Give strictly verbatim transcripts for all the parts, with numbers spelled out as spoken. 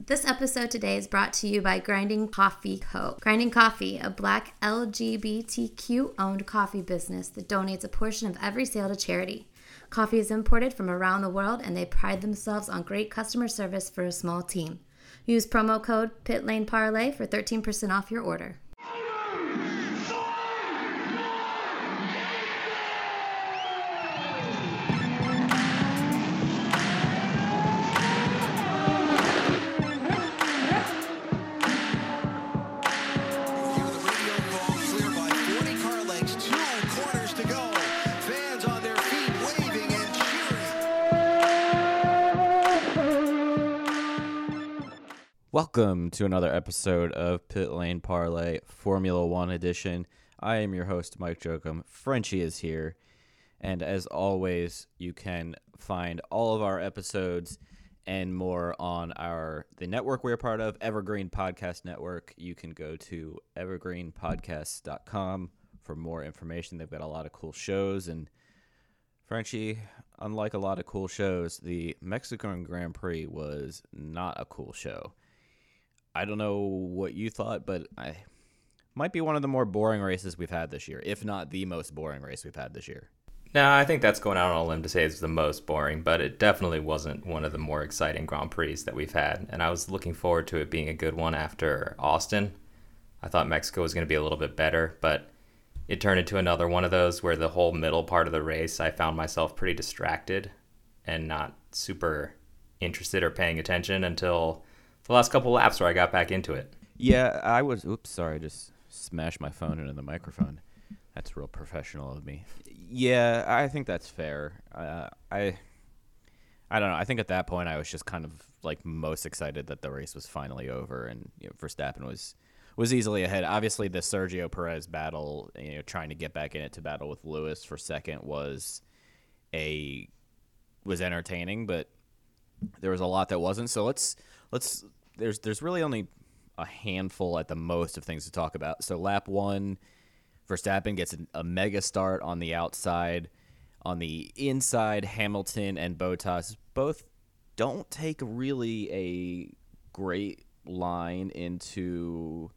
This episode today is brought to you by Grinding Coffee Co. Grinding Coffee, a black L G B T Q-owned coffee business that donates a portion of every sale to charity. Coffee is imported from around the world, and they pride themselves on great customer service for a small team. Use promo code PitLaneParlay for thirteen percent off your order. Welcome to another episode of Pit Lane Parlay Formula One edition. I am your host, Mike Jokum. Frenchie is here. And as always, you can find all of our episodes and more on our the network we're part of, Evergreen Podcast Network. You can go to evergreen podcasts dot com for more information. They've got a lot of cool shows. And Frenchie, unlike a lot of cool shows, the Mexican Grand Prix was not a cool show. I don't know what you thought, but I might be one of the more boring races we've had this year, if not the most boring race we've had this year. No, I think that's going out on a limb to say it's the most boring, but it definitely wasn't one of the more exciting Grand Prix that we've had, and I was looking forward to it being a good one after Austin. I thought Mexico was going to be a little bit better, but it turned into another one of those where the whole middle part of the race, I found myself pretty distracted and not super interested or paying attention until the last couple laps where I got back into it. Yeah, I was, oops, sorry, I just smashed my phone into the microphone. That's real professional of me. Yeah, I think that's fair. Uh, I I don't know. I think at that point I was just kind of like most excited that the race was finally over and you know, Verstappen was was easily ahead. Obviously, the Sergio Perez battle, you know, trying to get back in it to battle with Lewis for second was a was entertaining, but there was a lot that wasn't. So let's let's there's there's really only a handful at the most of things to talk about. So lap one, Verstappen gets a, a mega start on the outside. On the inside, Hamilton and Bottas both don't take really a great line into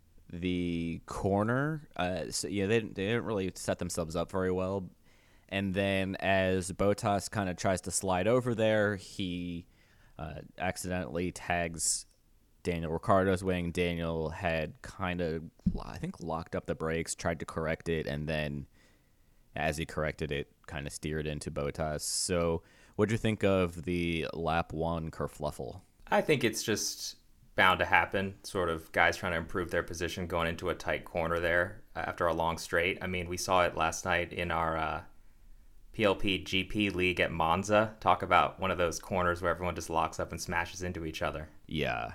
the corner. Uh, so yeah, they they didn't really set themselves up very well. And then as Bottas kind of tries to slide over there, he uh, accidentally tags Daniel Ricciardo's wing. Daniel had kind of, I think, locked up the brakes, tried to correct it, and then as he corrected it, kind of steered into Bottas. So what'd you think of the lap one kerfluffle? I think it's just bound to happen, sort of guys trying to improve their position going into a tight corner there after a long straight. I mean, we saw it last night in our uh, P L P G P league at Monza. Talk about one of those corners where everyone just locks up and smashes into each other. Yeah.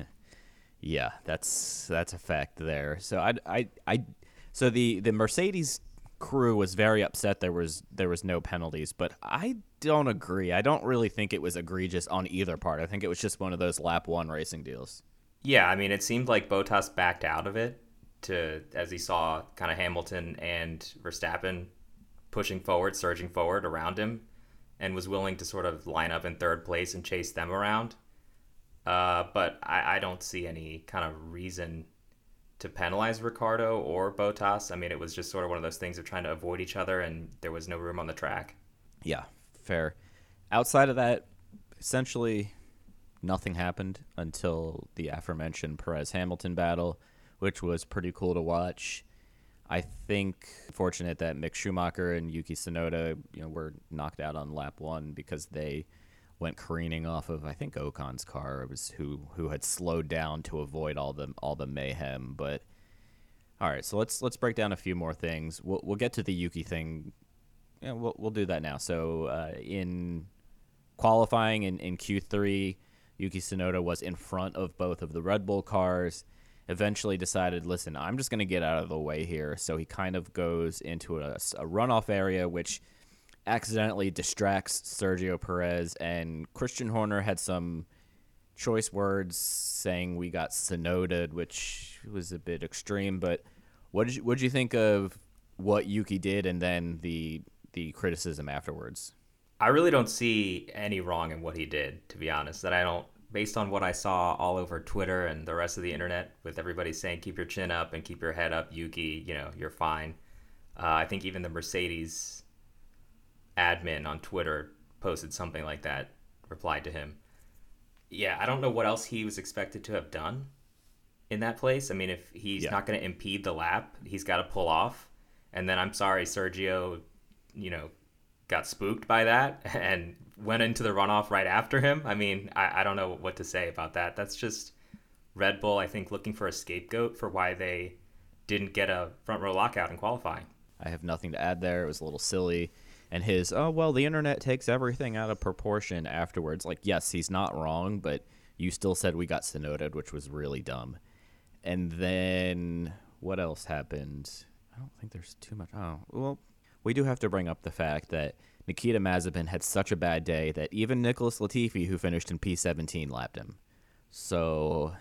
yeah, that's that's a fact there. So I I I so the the Mercedes crew was very upset there was there was no penalties, but I don't agree. I don't really think it was egregious on either part. I think it was just one of those lap one racing deals. Yeah, I mean, it seemed like Bottas backed out of it to as he saw kind of Hamilton and Verstappen pushing forward, surging forward around him, and was willing to sort of line up in third place and chase them around. Uh, but I, I don't see any kind of reason to penalize Ricciardo or Bottas. I mean, it was just sort of one of those things of trying to avoid each other, and there was no room on the track. Yeah, fair. Outside of that, essentially nothing happened until the aforementioned Perez-Hamilton battle, which was pretty cool to watch. I think fortunate that Mick Schumacher and Yuki Tsunoda, you know, were knocked out on lap one because they went careening off of I think Ocon's car. It was who who had slowed down to avoid all the all the mayhem. But all right, so let's let's break down a few more things. We'll we'll get to the Yuki thing. Yeah, we'll we'll do that now. So uh, in qualifying in, in Q three, Yuki Tsunoda was in front of both of the Red Bull cars. Eventually decided, listen, I'm just going to get out of the way here. So he kind of goes into a, a runoff area, which accidentally distracts Sergio Perez. And Christian Horner had some choice words saying we got Tsunoda'd, which was a bit extreme. But what did you, what did you think of what Yuki did and then the the criticism afterwards? I really don't see any wrong in what he did, to be honest. That I don't based on what I saw all over Twitter and the rest of the internet, with everybody saying keep your chin up and keep your head up, Yuki, you know, you're fine. Uh, I think even the Mercedes admin on Twitter posted something like that, replied to him. Yeah, I don't know what else he was expected to have done in that place. I mean, if he's yeah. not going to impede the lap, he's got to pull off. And then I'm sorry, Sergio, you know, got spooked by that and went into the runoff right after him. I mean, I, I don't know what to say about that. That's just Red Bull, I think, looking for a scapegoat for why they didn't get a front row lockout in qualifying. I have nothing to add there. It was a little silly. And his, oh, well, the internet takes everything out of proportion afterwards. Like, yes, he's not wrong, but you still said we got Tsunoda, which was really dumb. And then what else happened? I don't think there's too much. Oh, well, we do have to bring up the fact that Nikita Mazepin had such a bad day that even Nicholas Latifi, who finished in P seventeen, lapped him. So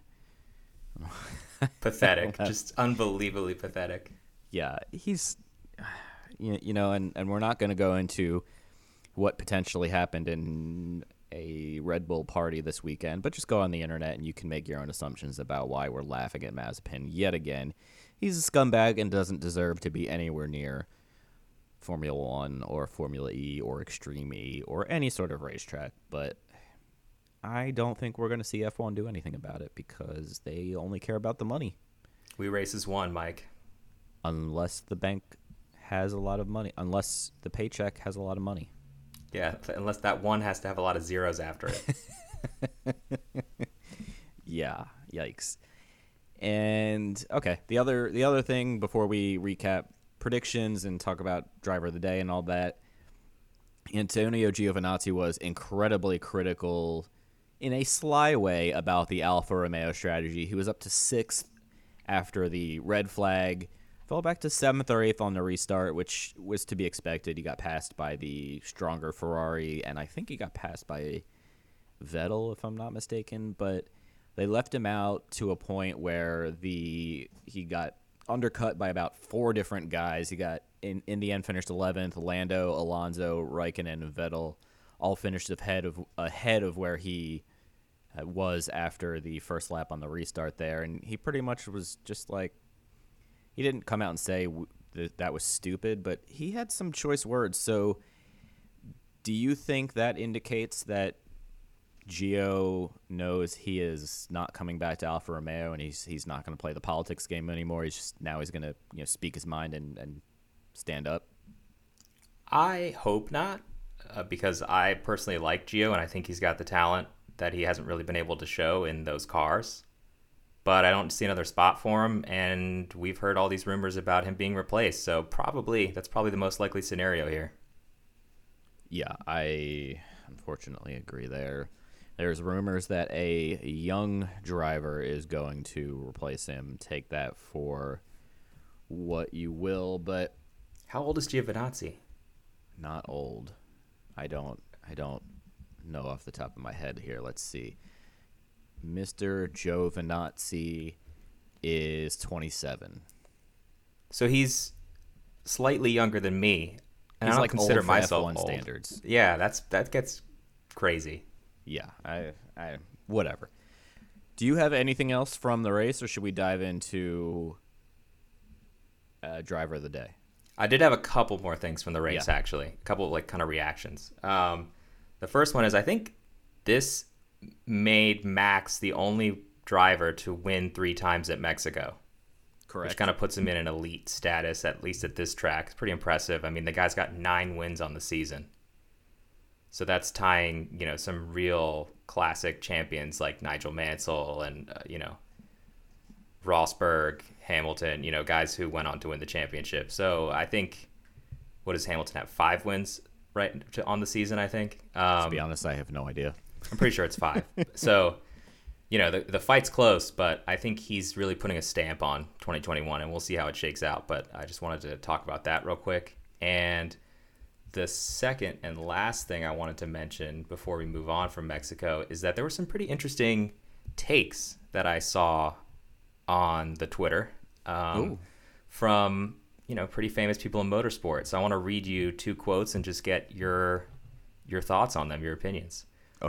pathetic, just unbelievably pathetic. Yeah, he's, you, you know, and, and we're not going to go into what potentially happened in a Red Bull party this weekend, but just go on the internet and you can make your own assumptions about why we're laughing at Mazepin yet again. He's a scumbag and doesn't deserve to be anywhere near Formula One or Formula E or Extreme E or any sort of racetrack, but I don't think we're going to see F one do anything about it because they only care about the money. We races won, Mike. Unless the bank has a lot of money, unless the paycheck has a lot of money. Yeah, unless that one has to have a lot of zeros after it. Yeah, yikes. And okay, the other the other thing before we recap predictions and talk about driver of the day and all that, Antonio Giovinazzi was incredibly critical in a sly way about the Alfa Romeo strategy. He was up to sixth after the red flag, fell back to seventh or eighth on the restart, which was to be expected. He got passed by the stronger Ferrari, and I think he got passed by Vettel, if I'm not mistaken, but they left him out to a point where the he got undercut by about four different guys. He got, in, in the end, finished eleventh. Lando, Alonso, Raikkonen, and Vettel all finished ahead of ahead of where he was after the first lap on the restart there. And he pretty much was just like, he didn't come out and say that that was stupid, but he had some choice words. So do you think that indicates that Gio knows he is not coming back to Alfa Romeo and he's he's not going to play the politics game anymore? He's just now he's going to you know speak his mind and, and stand up? I hope not, uh, because I personally like Gio and I think he's got the talent that he hasn't really been able to show in those cars. But I don't see another spot for him, and we've heard all these rumors about him being replaced. So probably that's probably the most likely scenario here. Yeah, I unfortunately agree there. There's rumors that a young driver is going to replace him. Take that for what you will, but how old is Giovinazzi? Not old. I don't I don't know off the top of my head here. Let's see. Mister Giovinazzi is twenty-seven. So he's slightly younger than me. And he's I don't like consider old for myself F one old. Standards. Yeah, that's that gets crazy. Yeah, I, I, whatever. Do you have anything else from the race, or should we dive into uh, driver of the day? I did have a couple more things from the race, yeah. actually. A couple of, like, kind of reactions. Um, the first one is I think this made Max the only driver to win three times at Mexico. Correct. Which kind of puts him in an elite status, at least at this track. It's pretty impressive. I mean, the guy's got nine wins on the season. So that's tying, you know, some real classic champions like Nigel Mansell and, uh, you know, Rosberg, Hamilton, you know, guys who went on to win the championship. So I think, what does Hamilton have? Five wins right to, on the season, I think. Um, to be honest, I have no idea. I'm pretty sure it's five. So, you know, the, the fight's close, but I think he's really putting a stamp on twenty twenty-one, and we'll see how it shakes out. But I just wanted to talk about that real quick. And the second and last thing I wanted to mention before we move on from Mexico is that there were some pretty interesting takes that I saw on the Twitter um, from, you know, pretty famous people in motorsports. So I want to read you two quotes and just get your your thoughts on them, your opinions. Okay.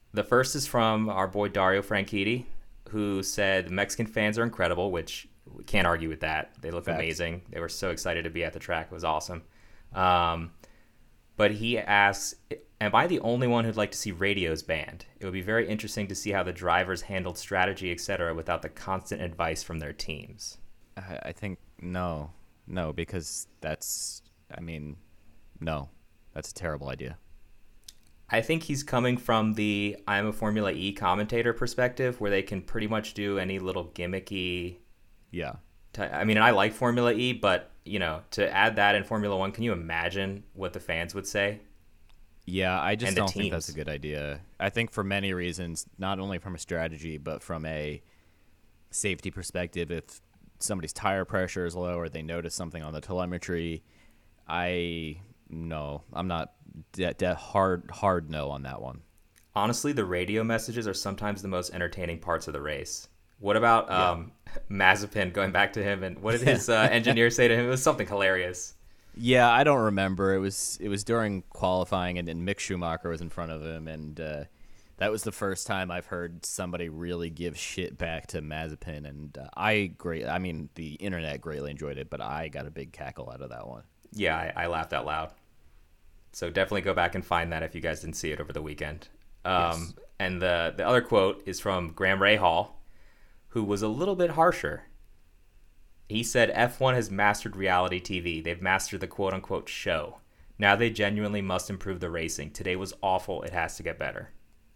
The first is from our boy Dario Franchitti, who said Mexican fans are incredible, which we can't argue with that. They look Facts. amazing. They were so excited to be at the track. It was awesome. Um, but he asks, am I the only one who'd like to see radios banned? It would be very interesting to see how the drivers handled strategy, et cetera, without the constant advice from their teams. I, I think no, no, because that's, I mean, no, that's a terrible idea. I think he's coming from the I'm a Formula E commentator perspective, where they can pretty much do any little gimmicky. Yeah. T- I mean, I like Formula E, but, you know, to add that in Formula One, can you imagine what the fans would say? Yeah, I just And the don't think that's a teams. good idea. I think for many reasons, not only from a strategy, but from a safety perspective, if somebody's tire pressure is low or they notice something on the telemetry, I no, I'm not de- de- hard hard no on that one. Honestly, the radio messages are sometimes the most entertaining parts of the race. What about um, Mazepin, going back to him, and what did his uh, engineer say to him? It was something hilarious. Yeah, I don't remember. It was it was during qualifying, and then Mick Schumacher was in front of him, and uh, that was the first time I've heard somebody really give shit back to Mazepin, and uh, I great. I mean, the internet greatly enjoyed it, but I got a big cackle out of that one. Yeah, I, I laughed out loud. So definitely go back and find that if you guys didn't see it over the weekend. Um, Yes. And the, the other quote is from Graham Rahal, who was a little bit harsher. He said, F one has mastered reality T V. They've mastered the quote-unquote show. Now they genuinely must improve the racing. Today was awful. It has to get better.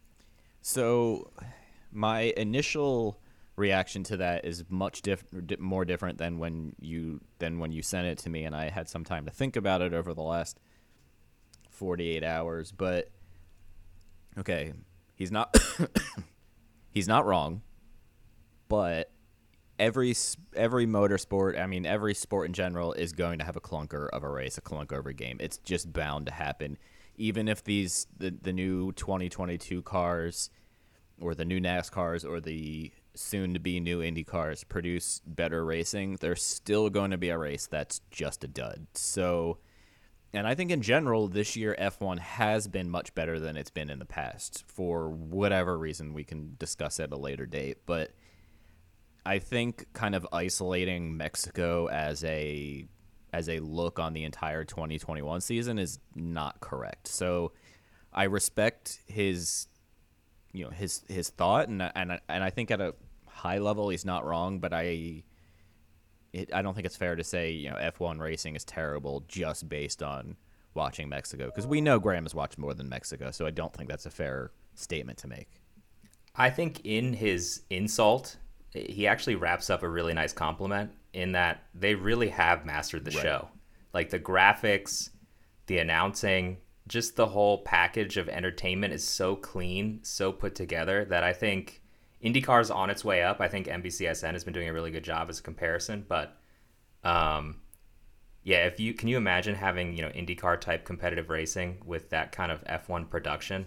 So, my initial reaction to that is much diff- di- more different than when you than when you sent it to me, and I had some time to think about it over the last forty-eight hours. But okay, he's not he's not wrong, but every s- every motorsport, I mean every sport in general, is going to have a clunker of a race, a clunker of a game. It's just bound to happen. Even if these the, the new twenty twenty-two cars or the new NASCARs or the soon-to-be new Indy cars produce better racing, there's still going to be a race that's just a dud. So, and I think in general, this year F one has been much better than it's been in the past. For whatever reason, we can discuss at a later date. But I think kind of isolating Mexico as a as a look on the entire twenty twenty-one season is not correct. So I respect his, you know, his his thought, and and and I think at a high level he's not wrong. But I, it, I don't think it's fair to say, you know, F one racing is terrible just based on watching Mexico, because we know Graham has watched more than Mexico. So I don't think that's a fair statement to make. I think in his insult, he actually wraps up a really nice compliment in that they really have mastered the Right. show. Like the graphics, the announcing, just the whole package of entertainment is so clean, so put together that I think IndyCar's on its way up. I think N B C S N has been doing a really good job as a comparison, but um, yeah, if you can you imagine having, you know, IndyCar type competitive racing with that kind of F one production?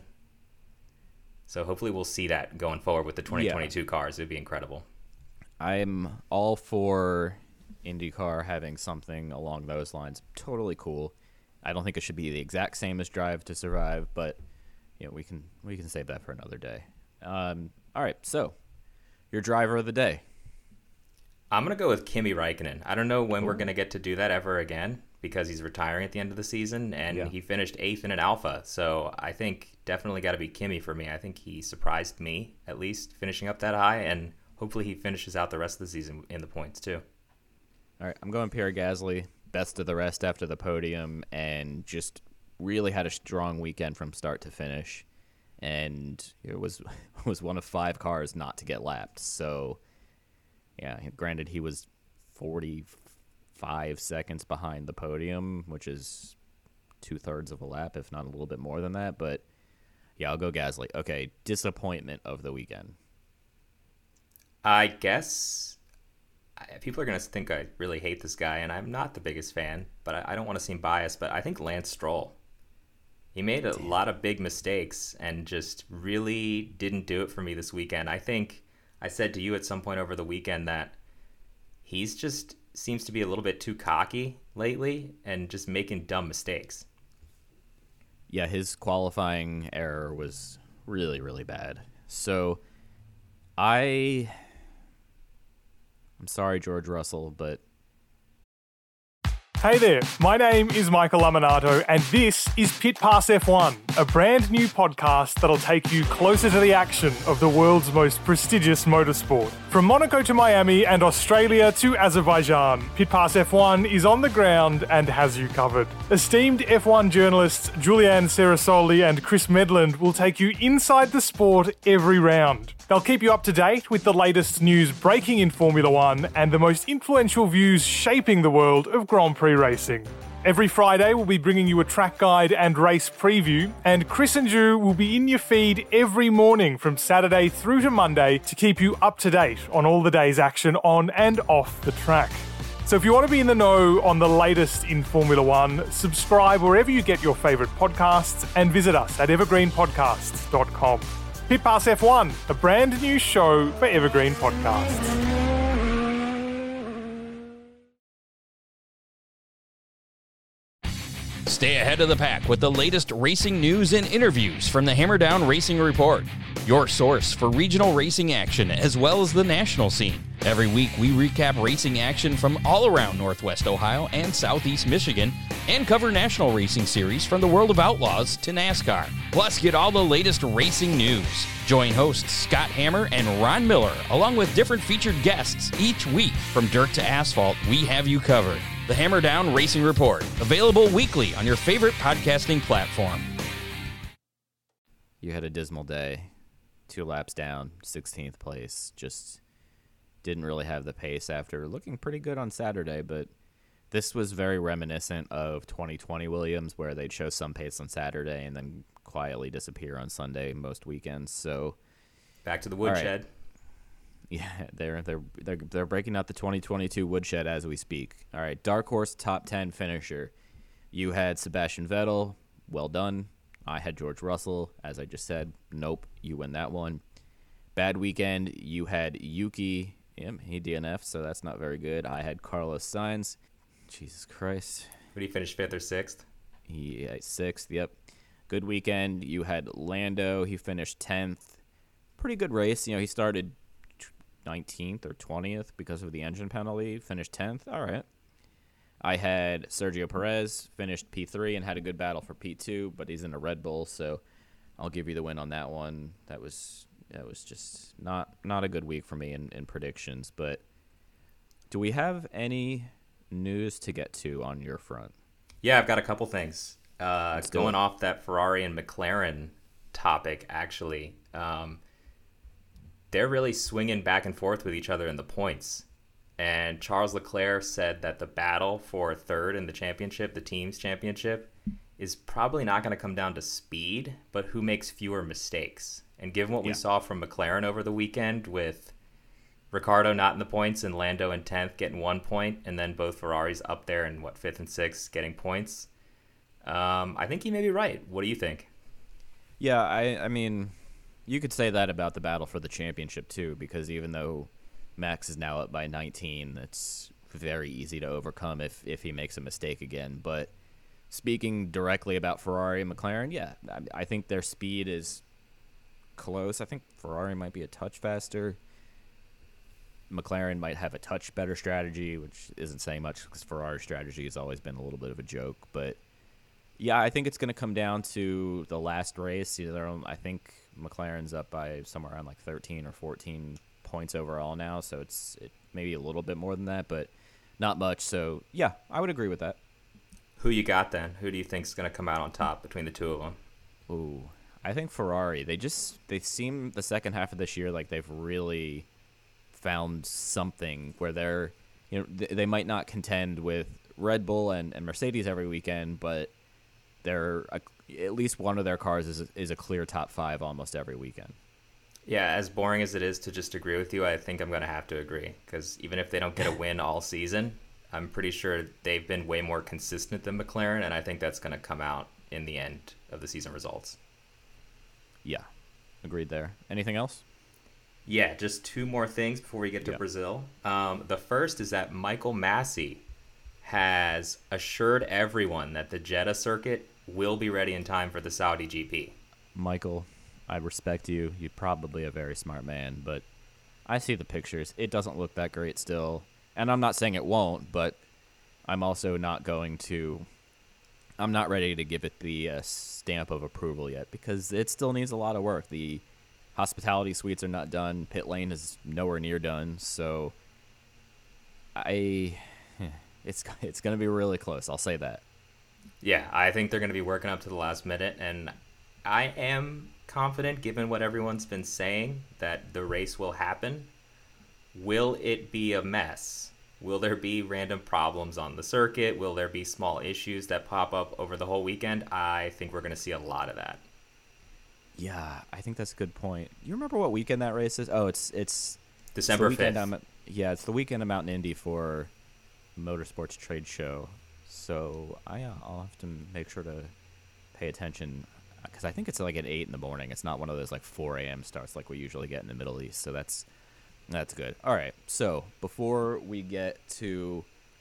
So hopefully we'll see that going forward with the twenty twenty-two yeah. cars. It would be incredible. I'm all for IndyCar having something along those lines. Totally cool. I don't think it should be the exact same as Drive to Survive, but you know, we can we can save that for another day. Um, all right, so your driver of the day. I'm gonna go with Kimi Räikkönen. I don't know when Cool. we're gonna get to do that ever again because he's retiring at the end of the season, and Yeah. he finished eighth in an Alpha. So I think definitely got to be Kimi for me. I think he surprised me at least finishing up that high, and hopefully he finishes out the rest of the season in the points too. All right, I'm going Pierre Gasly, best of the rest after the podium, and just really had a strong weekend from start to finish. And it was was one of five cars not to get lapped. So, yeah, granted he was forty-five seconds behind the podium, which is two-thirds of a lap, if not a little bit more than that. But, yeah, I'll go Gasly. Okay, disappointment of the weekend. I guess I- people are going to think I really hate this guy, and I'm not the biggest fan, but I, I don't want to seem biased, but I think Lance Stroll. He made a Damn. lot of big mistakes and just really didn't do it for me this weekend. I think I said to you at some point over the weekend that he's just seems to be a little bit too cocky lately and just making dumb mistakes. Yeah, his qualifying error was really, really bad. So I, I'm sorry, George Russell, but Hey there, my name is Michael Laminato, and this is Pit Pass F one, a brand new podcast that'll take you closer to the action of the world's most prestigious motorsport. From Monaco to Miami and Australia to Azerbaijan, Pit Pass F one is on the ground and has you covered. Esteemed F one journalists Julianne Cerasoli and Chris Medland will take you inside the sport every round. They'll keep you up to date with the latest news breaking in Formula One and the most influential views shaping the world of Grand Prix racing. Every Friday, we'll be bringing you a track guide and race preview, and Chris and Ju will be in your feed every morning from Saturday through to Monday to keep you up to date on all the day's action on and off the track. So if you want to be in the know on the latest in Formula One, subscribe wherever you get your favourite podcasts and visit us at evergreen podcasts dot com. Pit Pass F one, a brand new show for Evergreen Podcasts. Stay ahead of the pack with the latest racing news and interviews from the Hammerdown Racing Report, your source for regional racing action as well as the national scene. Every week, we recap racing action from all around Northwest Ohio and Southeast Michigan and cover national racing series from the World of Outlaws to NASCAR. Plus, get all the latest racing news. Join hosts Scott Hammer and Ron Miller, along with different featured guests each week. From dirt to asphalt, we have you covered. The Hammerdown Racing Report, available weekly on your favorite podcasting platform. you had a dismal day. Two laps down, sixteenth place. Just didn't really have the pace after looking pretty good on Saturday, but this was very reminiscent of twenty twenty Williams, where they'd show some pace on Saturday and then quietly disappear on Sunday most weekends. So back to the woodshed. Right. Yeah, they're they're they're they're breaking out the twenty twenty-two woodshed as we speak. All right, dark horse top ten finisher. You had Sebastian Vettel. Well done. I had George Russell, as I just said. Nope, you win that one. Bad weekend. You had Yuki. Yeah, he D N F'd, so that's not very good. I had Carlos Sainz. Jesus Christ. Would he finish fifth or sixth? He uh, sixth. Yep. Good weekend. You had Lando. He finished tenth. Pretty good race. You know, he started nineteenth or twentieth because of the engine penalty. Finished tenth. All right. I had Sergio Perez, finished P three and had a good battle for P two, but he's in a Red Bull, so I'll give you the win on that one. That was that was just not not a good week for me in, in predictions. But do we have any news to get to on your front? Yeah, I've got a couple things. Uh, going off that Ferrari and McLaren topic, actually, um, they're really swinging back and forth with each other in the points. And Charles Leclerc said that the battle for third in the championship, the team's championship, is probably not going to come down to speed, but who makes fewer mistakes. And given what yeah. we saw from McLaren over the weekend with Ricciardo not in the points and Lando in tenth getting one point, and then both Ferraris up there in, what, fifth and sixth getting points, um, I think he may be right. What do you think? Yeah, I, I mean, you could say that about the battle for the championship, too, because even though Max is now up by nineteen, it's very easy to overcome if, if he makes a mistake again. But speaking directly about Ferrari and McLaren, yeah, I, I think their speed is close. I think Ferrari might be a touch faster. McLaren might have a touch better strategy, which isn't saying much because Ferrari's strategy has always been a little bit of a joke. But yeah, I think it's going to come down to the last race. Either I think McLaren's up by somewhere around like thirteen or fourteen points overall now, so it's it maybe a little bit more than that, but not much. So yeah, I would agree with that. Who you got then? Who do you think is going to come out on top between the two of them? Ooh, I think Ferrari. They just they seem the second half of this year like they've really found something where they're you know th- they might not contend with Red Bull and, and Mercedes every weekend, but they're a, at least one of their cars is is a clear top five almost every weekend. Yeah, as boring as it is to just agree with you, I think I'm going to have to agree. Because even if they don't get a win all season, I'm pretty sure they've been way more consistent than McLaren, and I think that's going to come out in the end of the season results. Yeah, agreed there. Anything else? Yeah, just two more things before we get to yeah. Brazil. Um, the first is that Michael Massey has assured everyone that the Jeddah circuit will be ready in time for the Saudi G P. Michael, I respect you. You're probably a very smart man, but I see the pictures. It doesn't look that great still. And I'm not saying it won't, but I'm also not going to... I'm not ready to give it the uh, stamp of approval yet because it still needs a lot of work. The hospitality suites are not done. Pit lane is nowhere near done. So I... It's, it's going to be really close. I'll say that. Yeah, I think they're going to be working up to the last minute, and I am confident, given what everyone's been saying, that the race will happen. Will it be a mess? Will there be random problems on the circuit? Will there be small issues that pop up over the whole weekend? I think we're going to see a lot of that. Yeah, I think that's a good point. You remember what weekend that race is? Oh, it's it's December it's the weekend fifth. I'm at, yeah, it's the weekend of Mountain Indy for Motorsports Trade Show. So I, uh, I'll have to make sure to pay attention because I think it's like at eight in the morning. It's not one of those like four a.m. starts like we usually get in the Middle East. So that's that's good. All right. So before we get to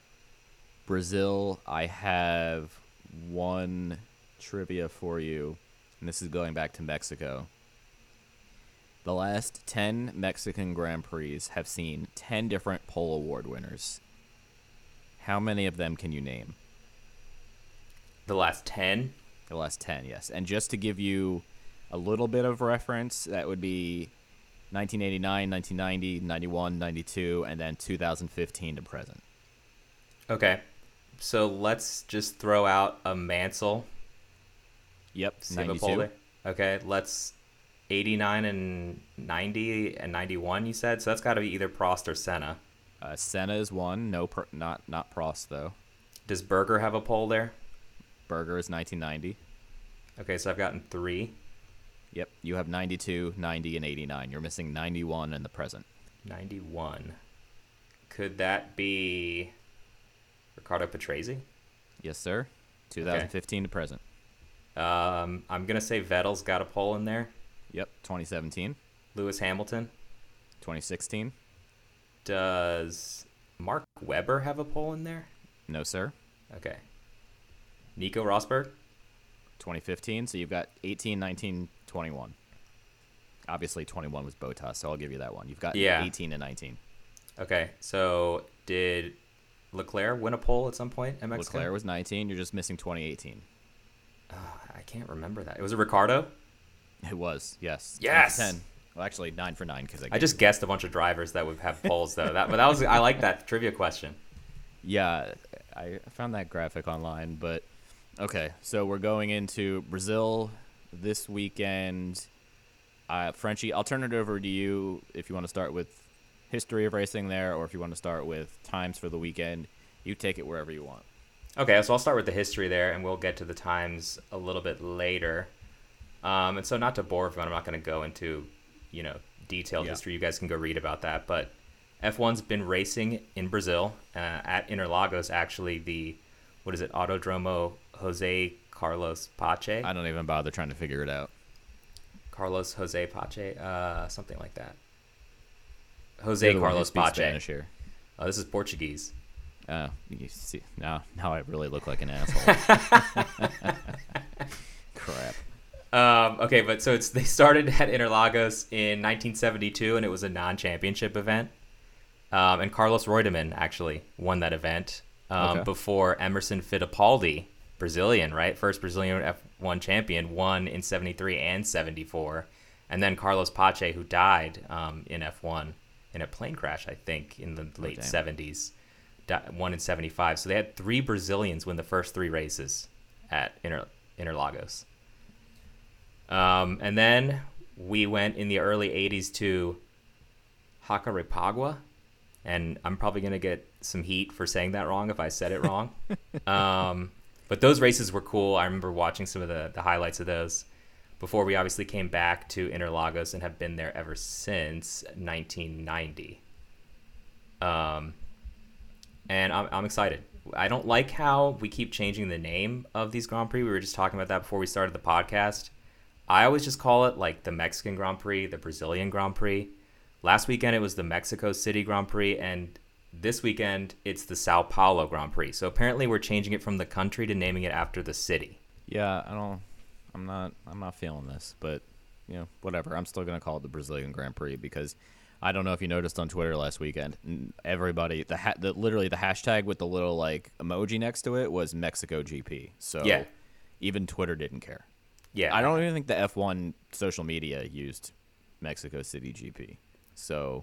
Brazil, I have one trivia for you, and this is going back to Mexico. The last ten Mexican Grand Prix have seen ten different pole award winners. How many of them can you name? The last ten? The last ten, yes. And just to give you a little bit of reference, that would be nineteen eighty-nine, nineteen ninety, ninety-one, ninety-two, and then two thousand fifteen to present. Okay. So let's just throw out a Mansell. Yep, Save a ninety-two. poll there. Okay, let's eighty-nine and ninety and ninety-one, you said? So that's got to be either Prost or Senna. Uh, Senna is one. No, per, not not Prost, though. Does Berger have a poll there? Berger is nineteen ninety. Okay, so I've gotten three. Yep, you have ninety-two, ninety, and eighty-nine. You're missing ninety-one in the present. ninety-one. Could that be Ricardo Patrese? Yes, sir. twenty fifteen to present. Um, I'm going to say Vettel's got a pole in there. Yep, twenty seventeen. Lewis Hamilton. twenty sixteen. Does Mark Webber have a pole in there? No, sir. Okay. Nico Rosberg? twenty fifteen, so you've got eighteen, nineteen, twenty-one. Obviously, twenty-one was Bottas, so I'll give you that one. You've got Yeah. eighteen and nineteen. Okay, so did Leclerc win a pole at some point in Mexico? Leclerc was nineteen. You're just missing twenty eighteen. Uh, I can't remember that. Was it Ricardo? It was, yes. Yes! ten. Well, actually, nine for nine because I, I just guessed a bunch of drivers that would have poles, though. That, but that was I like that trivia question. Yeah, I found that graphic online, but okay. So we're going into Brazil this weekend. Uh, Frenchie, I'll turn it over to you if you want to start with history of racing there, or if you want to start with times for the weekend. You take it wherever you want. Okay, so I'll start with the history there, and we'll get to the times a little bit later. Um, and so not to bore everyone, I'm not going to go into, you know, detailed Yeah. history. You guys can go read about that. But F one's been racing in Brazil uh, at Interlagos, actually, the, what is it, Autodromo Jose Carlos Pache? I don't even bother trying to figure it out. Carlos Jose Pache, uh, something like that. You're Jose the one who Carlos speaks Pache. Spanish here. Oh, this is Portuguese. Uh, you see, now, now I really look like an asshole. Crap. Um, okay, but so it's they started at Interlagos in nineteen seventy-two, and it was a non-championship event. Um, and Carlos Reutemann actually won that event um, Okay. before Emerson Fittipaldi, Brazilian, right? First Brazilian F one champion, won in seventy-three and seventy-four. And then Carlos Pache, who died um, in F one in a plane crash, I think, in the late damn. seventies, di- won in seventy-five. So they had three Brazilians win the first three races at Inter- Interlagos. Um, and then we went in the early eighties to Jacarepaguá, and I'm probably going to get some heat for saying that wrong if I said it wrong. um, but those races were cool. I remember watching some of the, the highlights of those before we obviously came back to Interlagos and have been there ever since nineteen ninety. Um, and I'm, I'm excited. I don't like how we keep changing the name of these Grand Prix. We were just talking about that before we started the podcast. I always just call it like the Mexican Grand Prix, the Brazilian Grand Prix. Last weekend it was the Mexico City Grand Prix, and this weekend it's the Sao Paulo Grand Prix. So apparently we're changing it from the country to naming it after the city. Yeah, I don't. I'm not. I'm not feeling this, but you know, whatever. I'm still going to call it the Brazilian Grand Prix because I don't know if you noticed on Twitter last weekend, everybody, the, ha- the literally the hashtag with the little like emoji next to it was Mexico G P. So Yeah. even Twitter didn't care. Yeah. I don't even think the F one social media used Mexico City G P. So,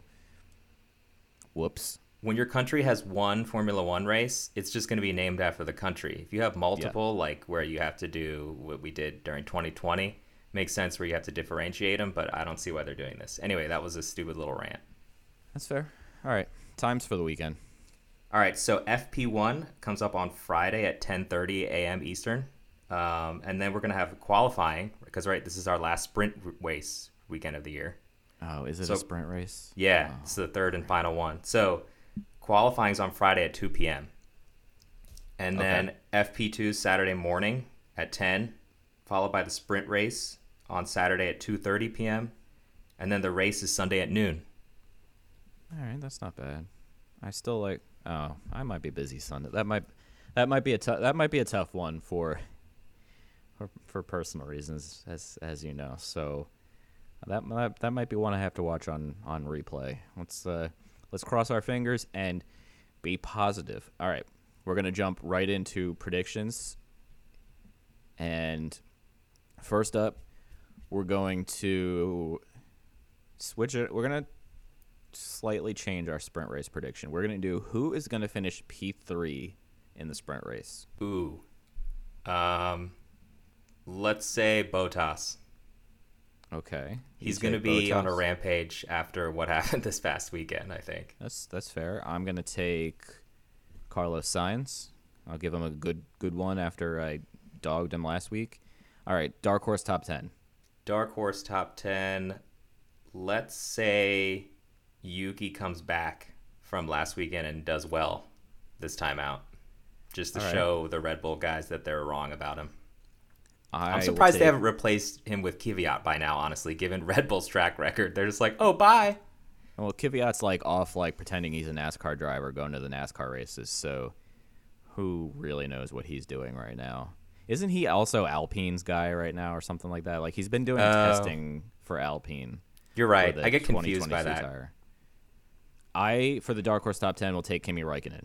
whoops. When your country has one Formula One race, it's just going to be named after the country. If you have multiple, yeah. like where you have to do what we did during twenty twenty, makes sense where you have to differentiate them, but I don't see why they're doing this. Anyway, that was a stupid little rant. That's fair. All right. Times for the weekend. All right. So F P one comes up on Friday at ten thirty a.m. Eastern. Um, and then we're going to have qualifying because, right, this is our last sprint race weekend of the year. Oh, is it so, a sprint race? Yeah. Oh. It's the third and final one. So qualifying is on Friday at two p.m. And then okay. F P two Saturday morning at ten, followed by the sprint race on Saturday at two thirty p.m. And then the race is Sunday at noon. All right, that's not bad. I still like. Oh, I might be busy Sunday. That might, that might be a tough. That might be a tough one for, for, for personal reasons, as as you know. So, that might that might be one I have to watch on on replay. Let's uh, let's cross our fingers and be positive. All right, we're gonna jump right into predictions. And first up, we're going to switch it. We're going to slightly change our sprint race prediction. We're going to do who is going to finish P three in the sprint race. Ooh. Um, let's say Bottas. Okay. He's going to be Bottas on a rampage after what happened this past weekend, I think. That's that's fair. I'm going to take Carlos Sainz. I'll give him a good good one after I dogged him last week. All right, dark horse top ten. Dark horse top ten. Let's say Yuki comes back from last weekend and does well this time out, just to All right. show the Red Bull guys that they're wrong about him. I I'm surprised take... they haven't replaced him with Kvyat by now, honestly, given Red Bull's track record. They're just like, oh, bye. Well, Kvyat's like off, like pretending he's a NASCAR driver going to the NASCAR races, so who really knows what he's doing right now? Isn't he also Alpine's guy right now or something like that? Like, he's been doing uh, testing for Alpine. You're right. I get confused by that. Tire. I, for the dark horse top ten, will take Kimi Räikkönen.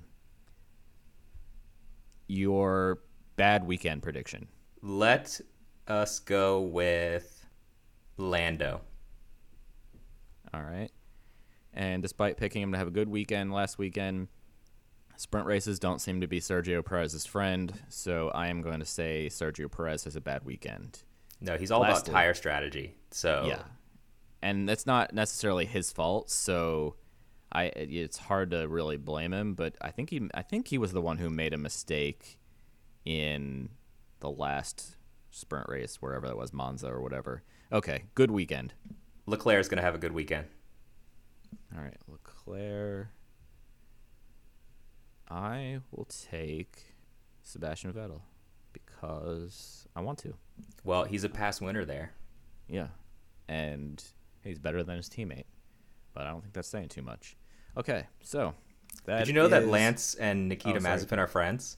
Your bad weekend prediction. Let us go with Lando. All right. And despite picking him to have a good weekend last weekend, sprint races don't seem to be Sergio Perez's friend, so I am going to say Sergio Perez has a bad weekend. No, he's all Lastly, about tire strategy. So yeah, and that's not necessarily his fault. So I, it's hard to really blame him. But I think he, I think he was the one who made a mistake in the last sprint race, wherever that was, Monza or whatever. Okay, good weekend. Leclerc's going to have a good weekend. All right, Leclerc. I will take Sebastian Vettel because I want to. Well, he's a past winner there. Yeah, and he's better than his teammate, but I don't think that's saying too much. Okay, so that Did you know is... that Lance and Nikita oh, sorry. Mazepin are friends?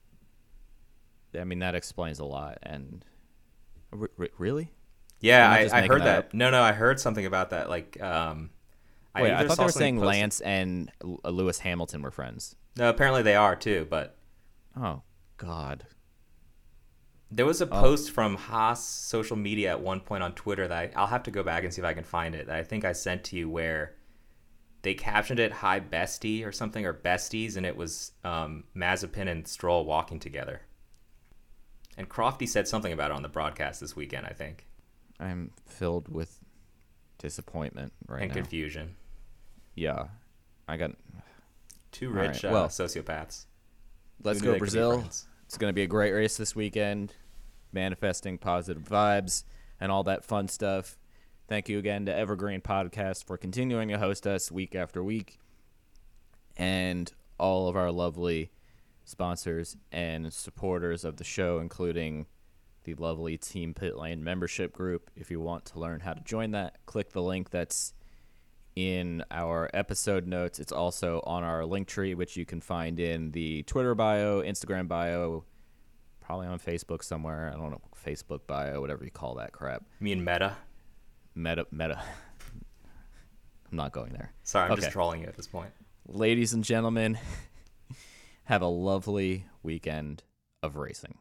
I mean, that explains a lot. And R- r- really? Yeah, I, I, I heard that. that No, no, I heard something about that. Like, um, Wait, I, I thought they were saying posted... Lance and L- Lewis Hamilton were friends. No, apparently they are too, but... Oh, God. There was a oh. post from Haas social media at one point on Twitter that I, I'll have to go back and see if I can find it, that I think I sent to you, where they captioned it "Hi Bestie" or something, or Besties, and it was um, Mazepin and Stroll walking together. And Crofty said something about it on the broadcast this weekend, I think. I'm filled with disappointment right and now. And confusion. Yeah. I got... Two rich right, well, uh, sociopaths. Let's go Brazil. It's going to be a great race this weekend. Manifesting positive vibes and all that fun stuff. Thank you again to Evergreen Podcast for continuing to host us week after week. And all of our lovely sponsors and supporters of the show, including the lovely Team Pit Lane membership group. If you want to learn how to join that, click the link that's in our episode notes. It's also on our link tree, which you can find in the Twitter bio, Instagram bio, probably on Facebook somewhere. I don't know, Facebook bio, whatever you call that crap. You mean Meta? meta meta. I'm not going there. Sorry, I'm Okay. just trolling you at this point. Ladies and gentlemen, have a lovely weekend of racing.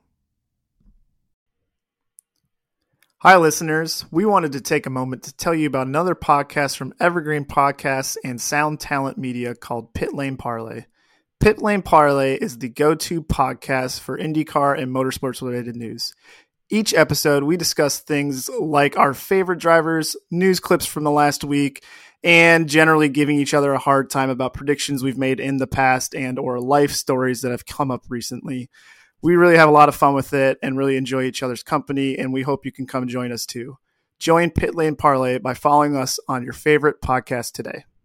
Hi, listeners. We wanted to take a moment to tell you about another podcast from Evergreen Podcasts and Sound Talent Media called Pit Lane Parlay. Pit Lane Parlay is the go-to podcast for IndyCar and motorsports-related news. Each episode, we discuss things like our favorite drivers, news clips from the last week, and generally giving each other a hard time about predictions we've made in the past and or life stories that have come up recently. We really have a lot of fun with it and really enjoy each other's company, and we hope you can come join us too. Join Pit Lane Parlay by following us on your favorite podcast today.